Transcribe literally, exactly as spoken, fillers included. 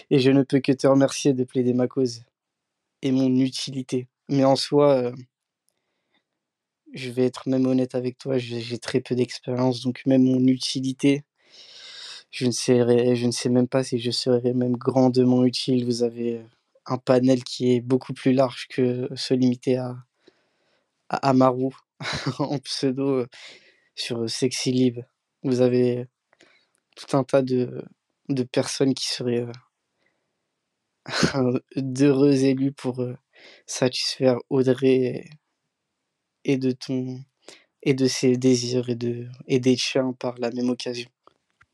et je ne peux que te remercier de plaider ma cause et mon utilité. Mais en soi, heu je vais être même honnête avec toi, j'ai j'ai très peu d'expérience, donc même mon utilité je ne saurais je ne sais même pas si je serais même grandement utile. Vous avez, heu, un panel qui est beaucoup plus large que se limiter à à Amaru en pseudo, heu, sur, heu, Sexylib. Vous avez tout un tas de de personnes qui seraient, heu, d'heureux élus pour, heu, satisfaire Audrey et et de ton et de ses désirs et de et des tiens par la même occasion.